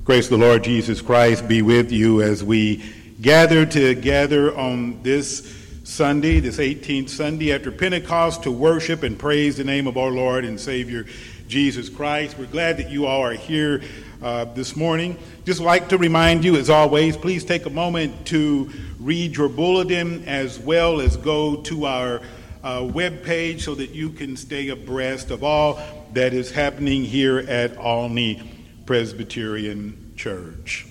Grace of the Lord Jesus Christ be with you as we gather together on this Sunday, this 18th Sunday after Pentecost, to worship and praise the name of our Lord and Savior Jesus Christ. We're glad that you all are here this morning. Just like to remind you, as always, please take a moment to read your bulletin as well as go to our webpage so that you can stay abreast of all that is happening here at Olney Presbyterian Church.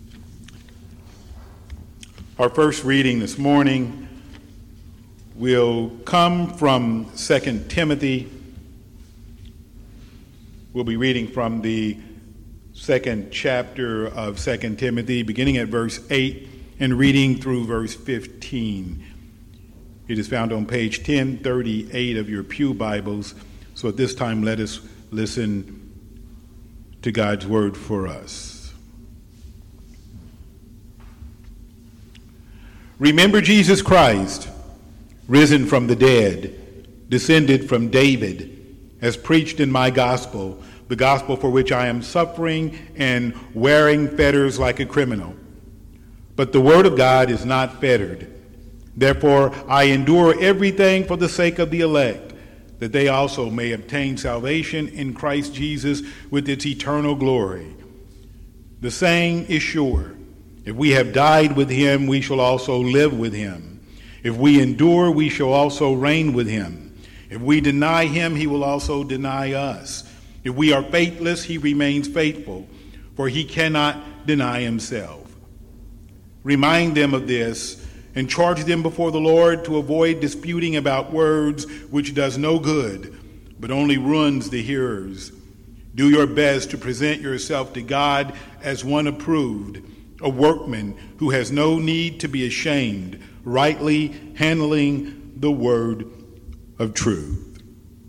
Our first reading this morning will come from 2 Timothy. We'll be reading from the second chapter of 2 Timothy, beginning at verse 8 and reading through verse 15. It is found on page 1038 of your pew Bibles. So at this time, let us listen to God's word for us. Remember Jesus Christ, risen from the dead, descended from David, as preached in my gospel, the gospel for which I am suffering and wearing fetters like a criminal. But the word of God is not fettered. Therefore, I endure everything for the sake of the elect, that they also may obtain salvation in Christ Jesus with its eternal glory. The saying is sure: if we have died with him, we shall also live with him. If we endure, we shall also reign with him. If we deny him, he will also deny us. If we are faithless, he remains faithful, for he cannot deny himself. Remind them of this, and charge them before the Lord to avoid disputing about words, which does no good, but only ruins the hearers. Do your best to present yourself to God as one approved, a workman who has no need to be ashamed, rightly handling the word of truth.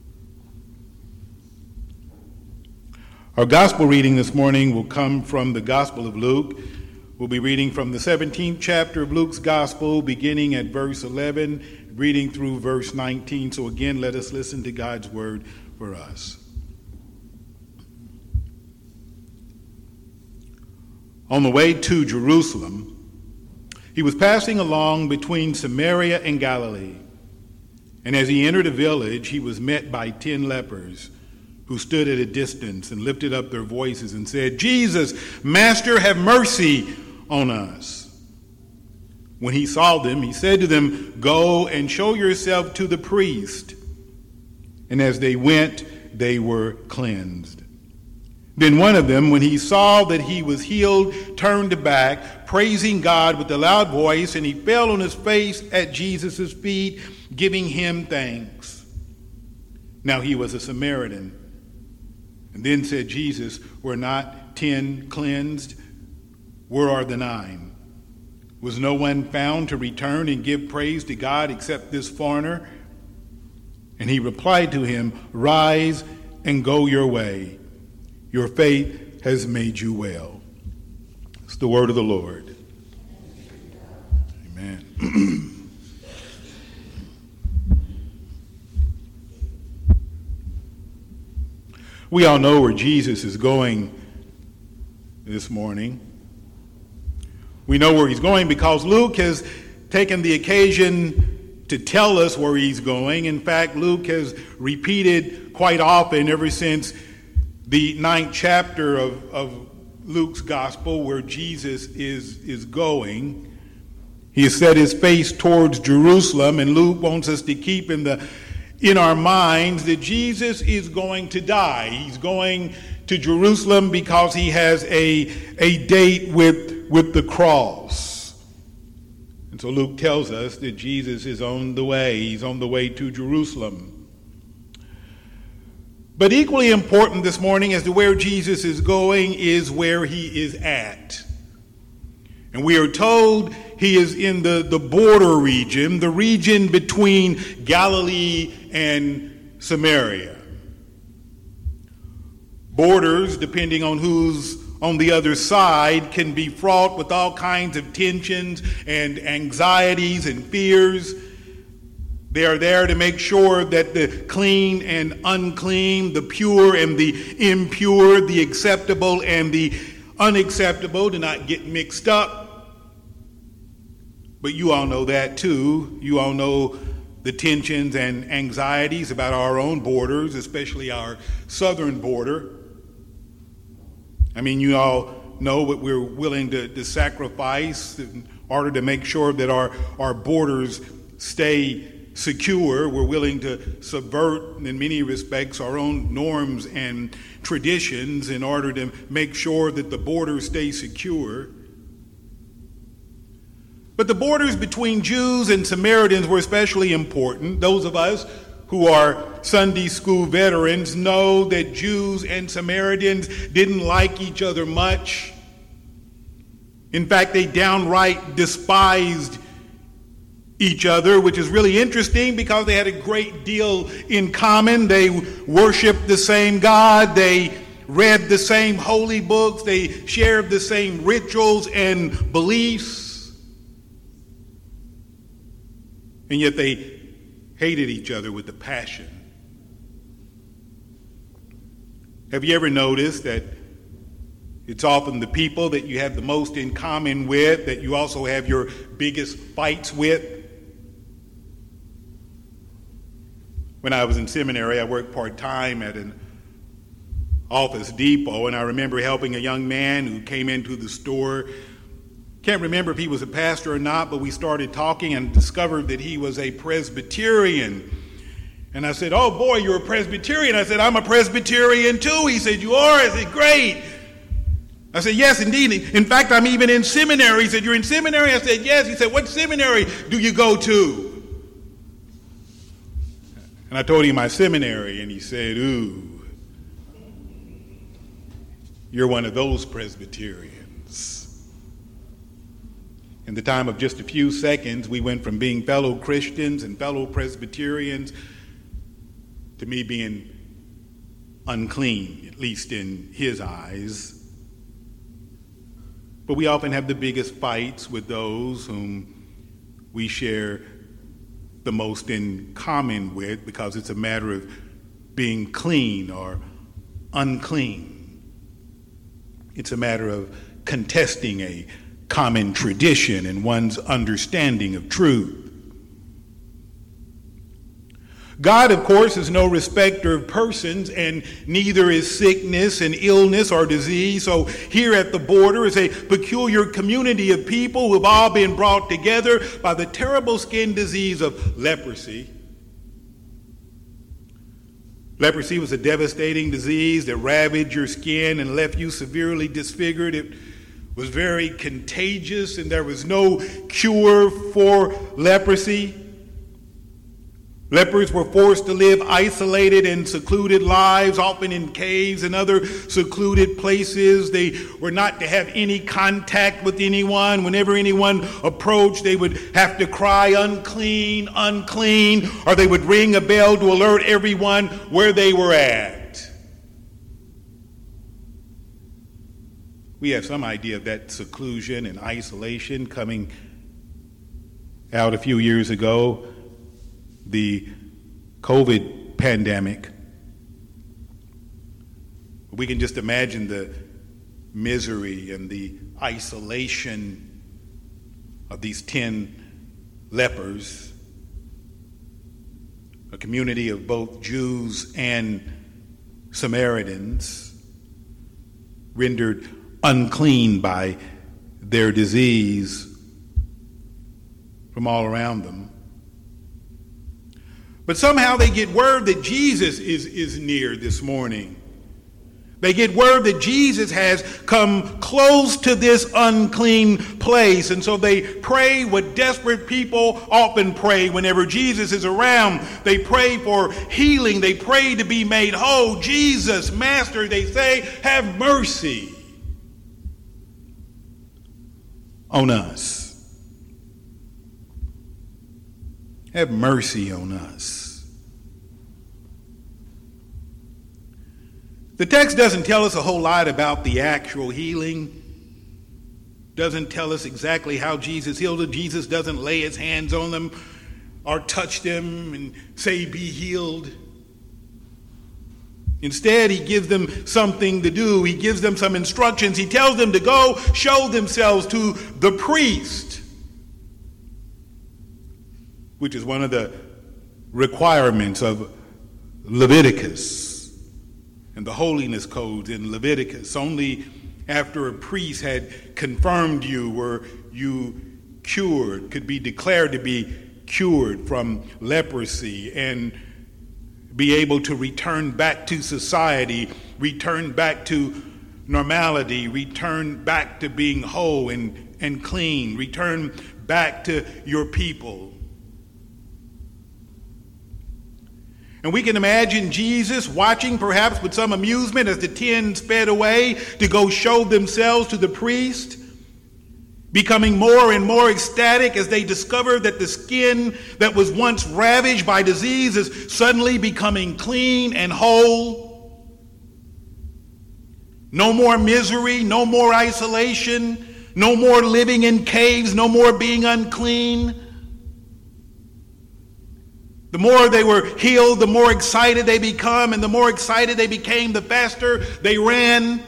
Our gospel reading this morning will come from the Gospel of Luke. We'll be reading from the 17th chapter of Luke's Gospel, beginning at verse 11, reading through verse 19. So again, let us listen to God's word for us. On the way to Jerusalem, he was passing along between Samaria and Galilee. And as he entered a village, he was met by 10 lepers, who stood at a distance and lifted up their voices and said, "Jesus, Master, have mercy on us." When he saw them, he said to them, "Go and show yourself to the priest." And as they went, they were cleansed. Then one of them, when he saw that he was healed, turned back, praising God with a loud voice, and he fell on his face at Jesus' feet, giving him thanks. Now he was a Samaritan. And then said Jesus, "Were not 10 cleansed? Where are the 9? Was no one found to return and give praise to God except this foreigner?" And he replied to him, "Rise and go your way. Your faith has made you well." It's the word of the Lord. Amen. We all know where Jesus is going this morning. We know where he's going because Luke has taken the occasion to tell us where he's going. In fact, Luke has repeated quite often ever since the 9th chapter of Luke's gospel where Jesus is going. He has set his face towards Jerusalem, and Luke wants us to keep in our minds that Jesus is going to die. He's going to Jerusalem because he has a date with the cross. And so Luke tells us that Jesus is on the way. He's on the way to Jerusalem. But equally important this morning as to where Jesus is going is where he is at. And we are told he is in the border region, the region between Galilee and Samaria. Borders, depending on who's on the other side, can be fraught with all kinds of tensions and anxieties and fears. They are there to make sure that the clean and unclean, the pure and the impure, the acceptable and the unacceptable to not get mixed up. But you all know that too. You all know the tensions and anxieties about our own borders, especially our southern border. I mean, you all know what we're willing to sacrifice in order to make sure that our borders stay secure. We're willing to subvert, in many respects, our own norms and traditions in order to make sure that the borders stay secure. But the borders between Jews and Samaritans were especially important. Those of us who are Sunday school veterans know that Jews and Samaritans didn't like each other much. In fact, they downright despised each other, which is really interesting because they had a great deal in common. They worshiped the same God. They read the same holy books. They shared the same rituals and beliefs. And yet they hated each other with a passion. Have you ever noticed that it's often the people that you have the most in common with that you also have your biggest fights with? When I was in seminary, I worked part-time at an Office Depot, and I remember helping a young man who came into the store. Can't remember if he was a pastor or not, but we started talking and discovered that he was a Presbyterian. And I said, "Oh boy, you're a Presbyterian." I said, "I'm a Presbyterian too." He said, "You are?" I said, "Great." I said, "Yes, indeed. In fact, I'm even in seminary." He said, "You're in seminary?" I said, "Yes." He said, "What seminary do you go to?" And I told him my seminary, and he said, "Ooh, you're one of those Presbyterians." In the time of just a few seconds, we went from being fellow Christians and fellow Presbyterians to me being unclean, at least in his eyes. But we often have the biggest fights with those whom we share the most in common with because it's a matter of being clean or unclean. It's a matter of contesting a common tradition and one's understanding of truth. God, of course, is no respecter of persons, and neither is sickness and illness or disease. So here at the border is a peculiar community of people who have all been brought together by the terrible skin disease of leprosy. Leprosy was a devastating disease that ravaged your skin and left you severely disfigured. It was very contagious, and there was no cure for leprosy. Lepers were forced to live isolated and secluded lives, often in caves and other secluded places. They were not to have any contact with anyone. Whenever anyone approached, they would have to cry, "Unclean, unclean," or they would ring a bell to alert everyone where they were at. We have some idea of that seclusion and isolation coming out a few years ago, the COVID pandemic. We can just imagine the misery and the isolation of these 10 lepers, a community of both Jews and Samaritans, rendered unclean by their disease from all around them. But somehow they get word that Jesus is near this morning. They get word that Jesus has come close to this unclean place. And so they pray what desperate people often pray whenever Jesus is around. They pray for healing. They pray to be made whole. "Jesus, Master," they say, "have mercy on us. Have mercy on us." The text doesn't tell us a whole lot about the actual healing. Doesn't tell us exactly how Jesus healed them. Jesus doesn't lay his hands on them or touch them and say, "Be healed." Instead, he gives them something to do. He gives them some instructions. He tells them to go show themselves to the priest, which is one of the requirements of Leviticus and the holiness codes in Leviticus. Only after a priest had confirmed you were you cured, could be declared to be cured from leprosy and be able to return back to society, return back to normality, return back to being whole and clean, return back to your people. And we can imagine Jesus watching, perhaps with some amusement, as the 10 sped away to go show themselves to the priest, becoming more and more ecstatic as they discover that the skin that was once ravaged by disease is suddenly becoming clean and whole. No more misery, no more isolation, no more living in caves, no more being unclean. The more they were healed, the more excited they become, and the more excited they became, the faster they ran.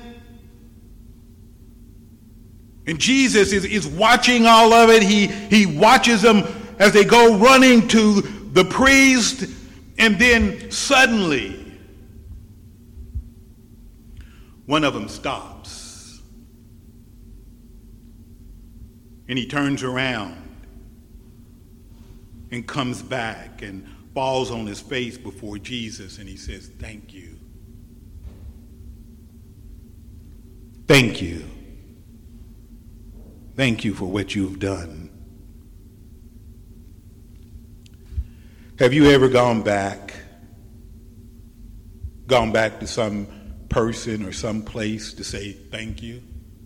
And Jesus is watching all of it. He watches them as they go running to the priest, and then suddenly one of them stops. And he turns around and comes back and falls on his face before Jesus, and he says, "Thank you. Thank you. Thank you for what you've done." Have you ever gone back to some person or some place to say thank you?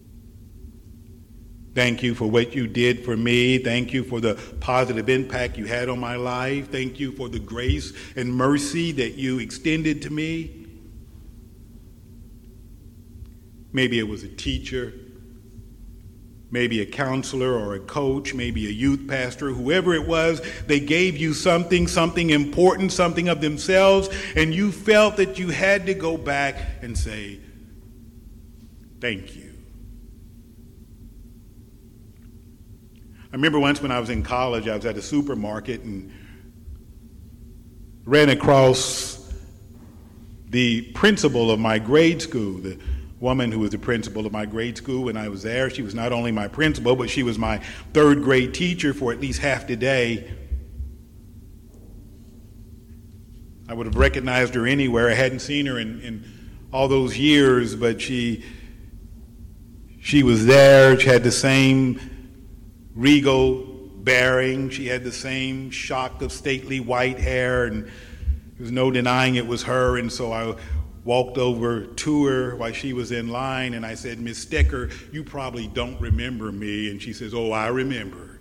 Thank you for what you did for me. Thank you for the positive impact you had on my life. Thank you for the grace and mercy that you extended to me. Maybe it was a teacher, maybe a counselor or a coach, maybe a youth pastor, whoever it was. They gave you something important, something of themselves, and you felt that you had to go back and say, thank you. I remember once when I was in college, I was at a supermarket and ran across the principal of my grade school, the woman who was the principal of my grade school when I was there. She was not only my principal, but she was my third grade teacher for at least half the day. I would have recognized her anywhere. I hadn't seen her in all those years, but she was there. She had the same regal bearing. She had the same shock of stately white hair, and there was no denying it was her. And so I walked over to her while she was in line, and I said, "Miss Stecker, you probably don't remember me." And she says, "Oh, I remember.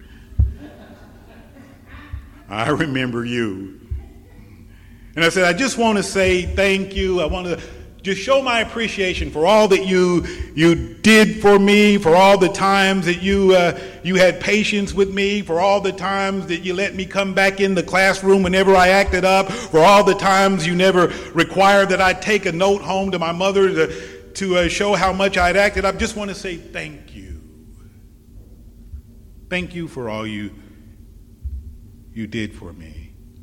I remember you." And I said, "I just want to say thank you. I want to just show my appreciation for all that you did for me, for all the times that you had patience with me, for all the times that you let me come back in the classroom whenever I acted up, for all the times you never required that I take a note home to my mother to show how much I'd acted up. Just want to say thank you. Thank you for all you did for me."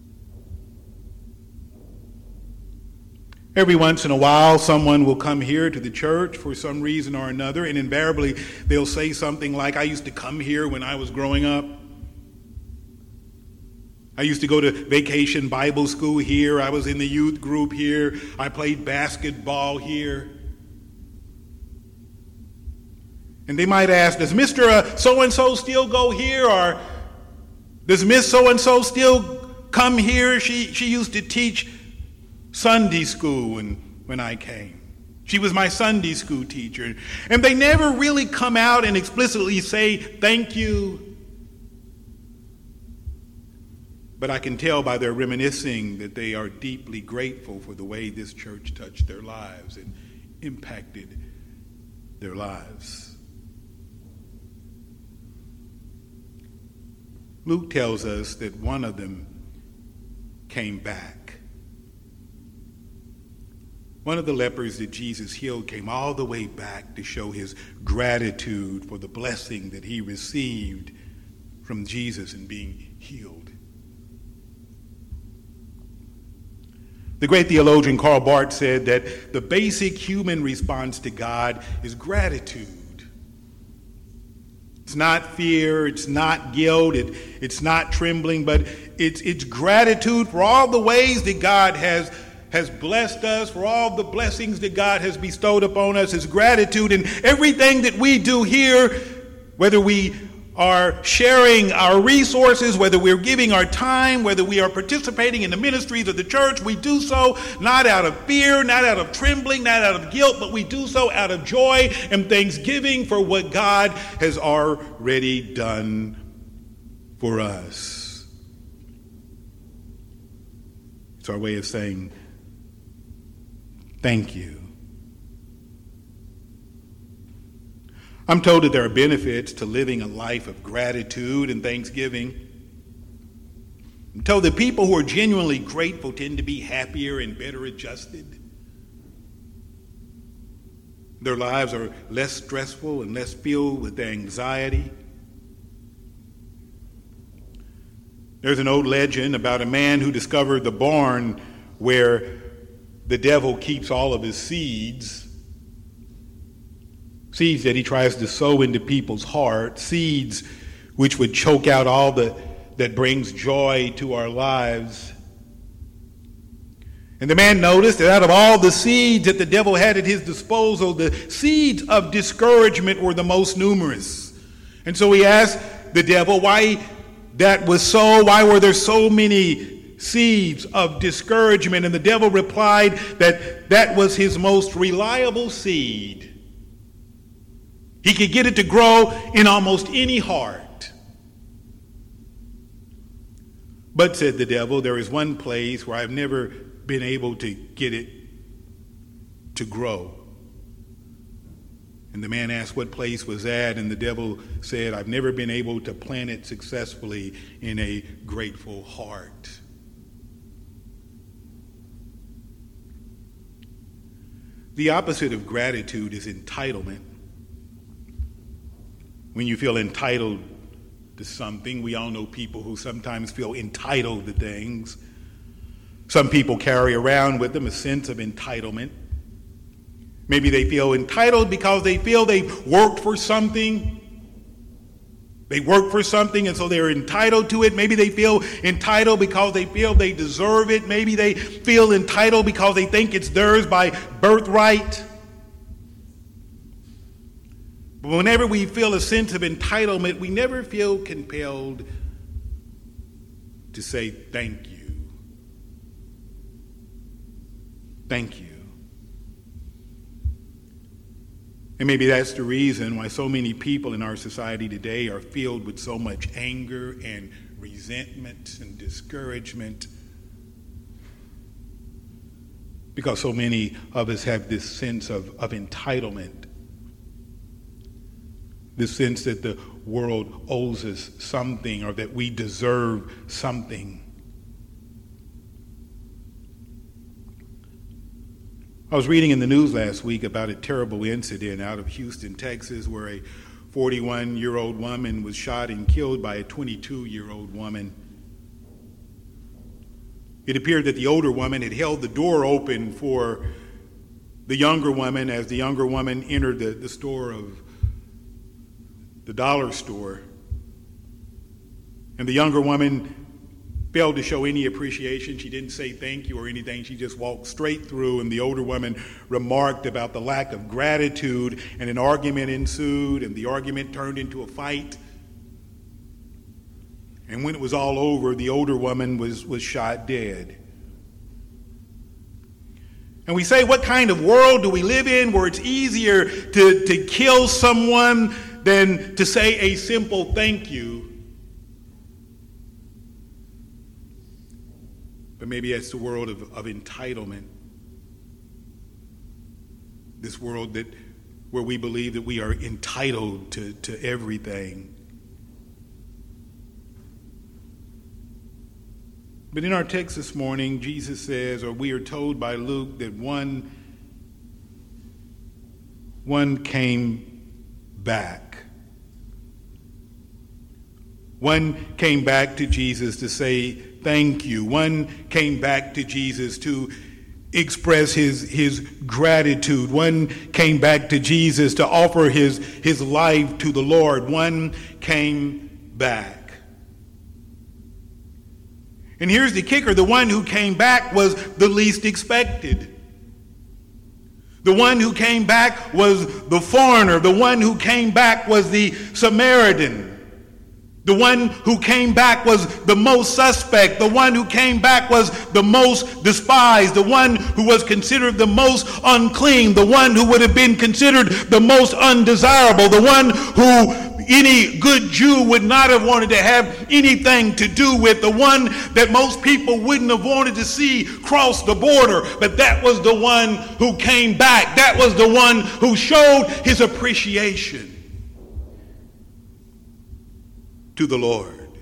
Every once in a while, someone will come here to the church for some reason or another, and invariably they'll say something like, "I used to come here when I was growing up. I used to go to vacation Bible school here. I was in the youth group here. I played basketball here." And they might ask, "Does Mr. So-and-so still go here? Or does Miss So-and-so still come here? She used to teach Sunday school when I came. She was my Sunday school teacher." And they never really come out and explicitly say thank you. But I can tell by their reminiscing that they are deeply grateful for the way this church touched their lives and impacted their lives. Luke tells us that one of them came back. One of the lepers that Jesus healed came all the way back to show his gratitude for the blessing that he received from Jesus in being healed. The great theologian Karl Barth said that the basic human response to God is gratitude. It's not fear, it's not guilt, it's not trembling, but it's gratitude for all the ways that God has blessed us, for all the blessings that God has bestowed upon us. It's gratitude in everything that we do here, whether we are sharing our resources, whether we're giving our time, whether we are participating in the ministries of the church. We do so not out of fear, not out of trembling, not out of guilt, but we do so out of joy and thanksgiving for what God has already done for us. It's our way of saying thank you. I'm told that there are benefits to living a life of gratitude and thanksgiving. I'm told that people who are genuinely grateful tend to be happier and better adjusted. Their lives are less stressful and less filled with anxiety. There's an old legend about a man who discovered the barn where the devil keeps all of his seeds that he tries to sow into people's hearts, seeds which would choke out all that brings joy to our lives. And the man noticed that out of all the seeds that the devil had at his disposal, the seeds of discouragement were the most numerous. And so he asked the devil why that was so, why were there so many seeds of discouragement? And the devil replied that was his most reliable seed. He could get it to grow in almost any heart. But, said the devil, there is one place where I've never been able to get it to grow. And the man asked what place was that, and the devil said, I've never been able to plant it successfully in a grateful heart. The opposite of gratitude is entitlement. When you feel entitled to something, we all know people who sometimes feel entitled to things. Some people carry around with them a sense of entitlement. Maybe they feel entitled because they feel they've worked for something. They work for something and so they're entitled to it. Maybe they feel entitled because they feel they deserve it. Maybe they feel entitled because they think it's theirs by birthright. But whenever we feel a sense of entitlement, we never feel compelled to say thank you. Thank you. And maybe that's the reason why so many people in our society today are filled with so much anger and resentment and discouragement. Because so many of us have this sense of entitlement. This sense that the world owes us something or that we deserve something. I was reading in the news last week about a terrible incident out of Houston, Texas, where a 41-year-old woman was shot and killed by a 22-year-old woman. It appeared that the older woman had held the door open for the younger woman as the younger woman entered the store of the dollar store. And the younger woman failed to show any appreciation. She didn't say thank you or anything. She just walked straight through, and the older woman remarked about the lack of gratitude, and an argument ensued, and the argument turned into a fight. And when it was all over, the older woman was shot dead. And we say, what kind of world do we live in where it's easier to kill someone than to say a simple thank you? But maybe that's the world of entitlement. This world where we believe that we are entitled to everything. But in our text this morning, Jesus says, or we are told by Luke, that one one came back. One came back to Jesus to say thank you. One came back to Jesus to express his gratitude. One came back to Jesus to offer his life to the Lord. One came back. And here's the kicker. The one who came back was the least expected. The one who came back was the foreigner. The one who came back was the Samaritan. The one who came back was the most suspect. The one who came back was the most despised. The one who was considered the most unclean. The one who would have been considered the most undesirable. The one who any good Jew would not have wanted to have anything to do with. The one that most people wouldn't have wanted to see cross the border. But that was the one who came back. That was the one who showed his appreciation to the Lord.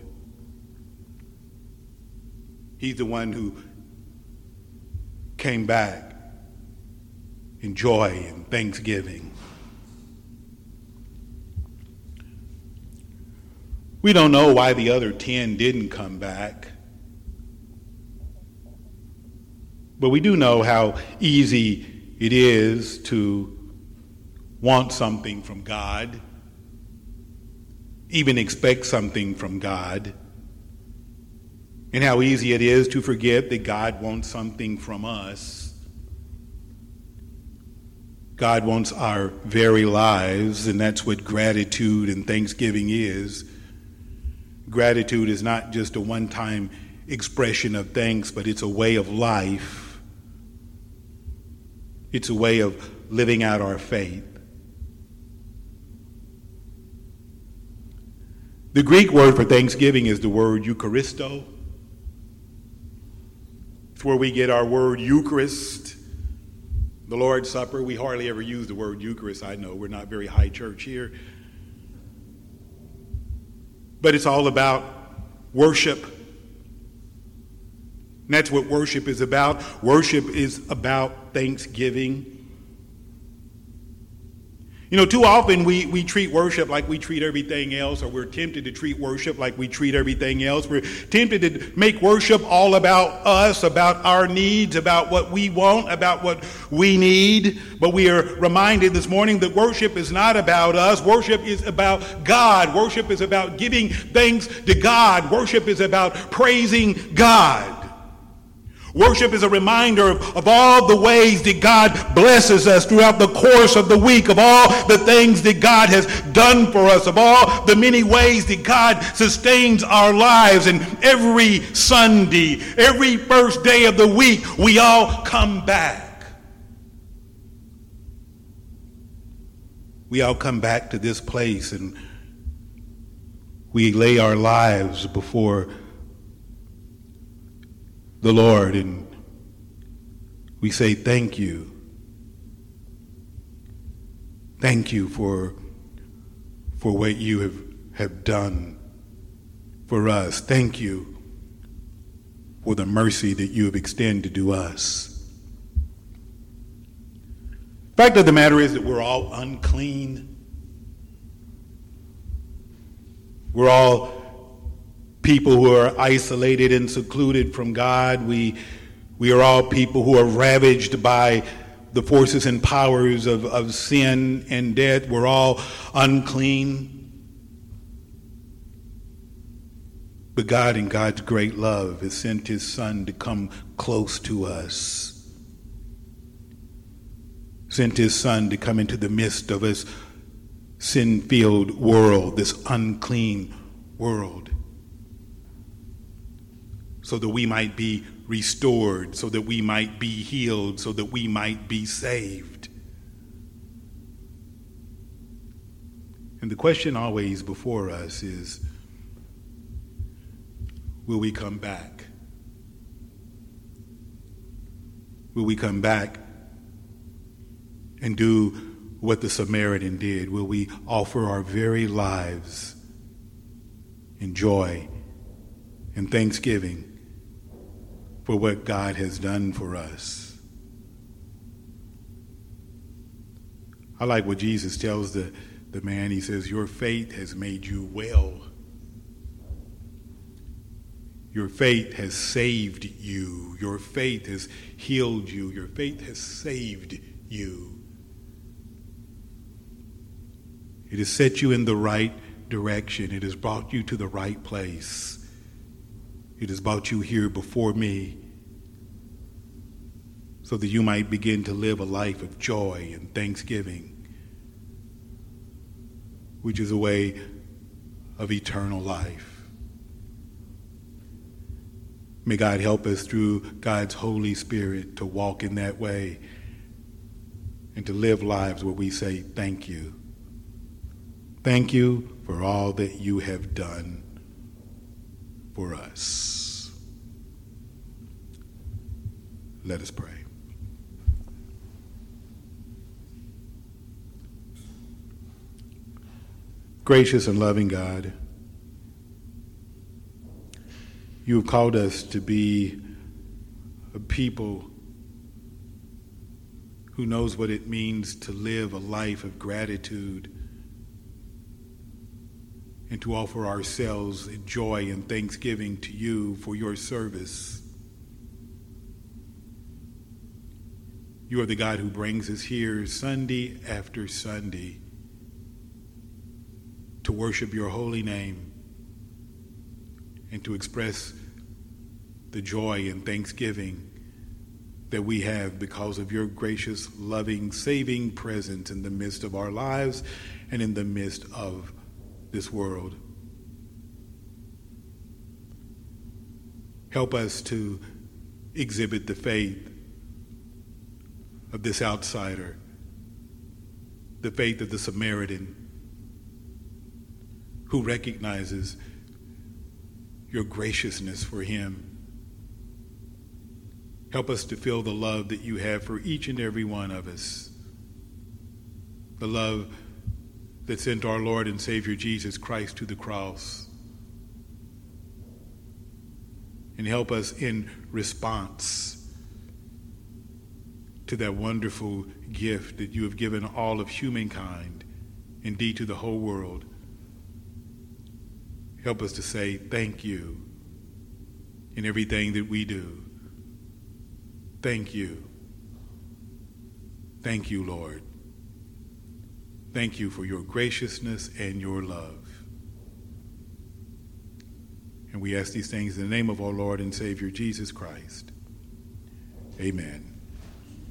He's the one who came back in joy and thanksgiving. We don't know why the other 10 didn't come back. But we do know how easy it is to want something from God, even expect something from God, and how easy it is to forget that God wants something from us. God wants our very lives, and that's what gratitude and thanksgiving is. Gratitude is not just a one-time expression of thanks, but it's a way of life. It's a way of living out our faith. The Greek word for thanksgiving is the word Eucharisto. It's where we get our word Eucharist. The Lord's Supper, we hardly ever use the word Eucharist. I know we're not very high church here. But it's all about worship. And that's what worship is about. Worship is about thanksgiving. You know, too often we treat worship like we treat everything else, or we're tempted to treat worship like we treat everything else. We're tempted to make worship all about us, about our needs, about what we want, about what we need. But we are reminded this morning that worship is not about us. Worship is about God. Worship is about giving thanks to God. Worship is about praising God. Worship is a reminder of all the ways that God blesses us throughout the course of the week, of all the things that God has done for us, of all the many ways that God sustains our lives. And every Sunday, every first day of the week, we all come back. We all come back to this place and we lay our lives before the Lord, and we say thank you. Thank you for what you have done for us. Thank you for the mercy that you have extended to us. The fact of the matter is that we're all unclean. We're all people who are isolated and secluded from God. We are all people who are ravaged by the forces and powers of sin and death. We're all unclean. But God, in God's great love, has sent his Son to come close to us. Sent his Son to come into the midst of this sin-filled world, this unclean world, so that we might be restored, so that we might be healed, so that we might be saved. And the question always before us is, will we come back? Will we come back and do what the Samaritan did? Will we offer our very lives in joy and thanksgiving for what God has done for us? I like what Jesus tells the man. He says, your faith has made you well. Your faith has saved you. Your faith has healed you. Your faith has saved you. It has set you in the right direction. It has brought you to the right place. It has brought you here before me so that you might begin to live a life of joy and thanksgiving, which is a way of eternal life. May God help us through God's Holy Spirit to walk in that way and to live lives where we say, thank you. Thank you for all that you have done for us. Let us pray. Gracious and loving God, you have called us to be a people who knows what it means to live a life of gratitude and to offer ourselves in joy and thanksgiving to you for your service. You are the God who brings us here Sunday after Sunday to worship your holy name and to express the joy and thanksgiving that we have because of your gracious, loving, saving presence in the midst of our lives and in the midst of this world. Help us to exhibit the faith of this outsider, the faith of the Samaritan who recognizes your graciousness for him. Help us to feel the love that you have for each and every one of us. The love that sent our Lord and Savior Jesus Christ to the cross. And help us in response to that wonderful gift that you have given all of humankind, indeed to the whole world. Help us to say thank you in everything that we do. Thank you. Thank you, Lord. Thank you for your graciousness and your love. And we ask these things in the name of our Lord and Savior Jesus Christ. Amen.